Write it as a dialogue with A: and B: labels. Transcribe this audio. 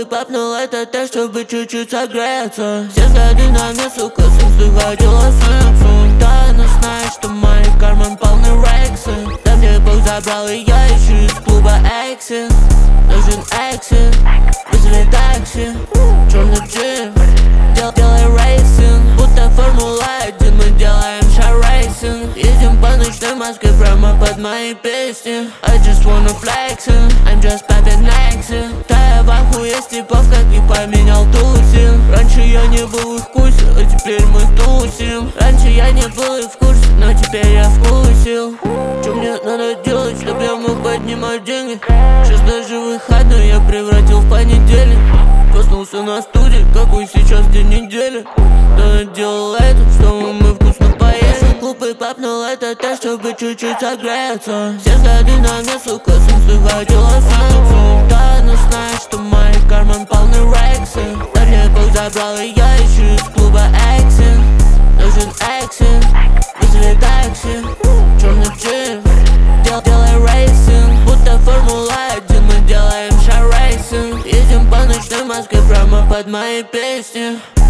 A: клубы попнул это так, чтобы чуть-чуть согреться. Все взгляды на мне, сука, захотела сексу. Да, она знает, что мой карман полный рексы. Да мне Бог забрал, и я ищу из клуба экси. Нужен экси, вызови такси. Черный джип, делай рейсинг. Будто Формула-1, мы делаем шар-рейсинг. Едем по ночной Москве прямо под мои песни. I just wanna flexin', I'm just poppin' nexi. Да я в ахуе с типов, как и поменял тусин. Раньше я не был в их вкусе, а теперь мы тусим. Раньше я не был и в курсе, но теперь я вкусил. Что мне надо делать, чтобы я мог поднимать деньги? Сейчас даже выходной я превратил в понедельник. Проснулся на студии, какой сейчас день недели. Да делал это, чтобы мы вкусно поели. Клуб и попнул это так, чтобы чуть-чуть согреться. Все взгляды на мне, сука, захотела сексу. Да, она знает, что мой карман полный рексы. Да мне Бог забрал, и я ищу из клуба экси. Нужен экси, вызови такси. Черный джип, делай рейсинг. Будто Формула-1, мы делаем шар-рейсинг. Едем по ночной Москве прямо под мои песни.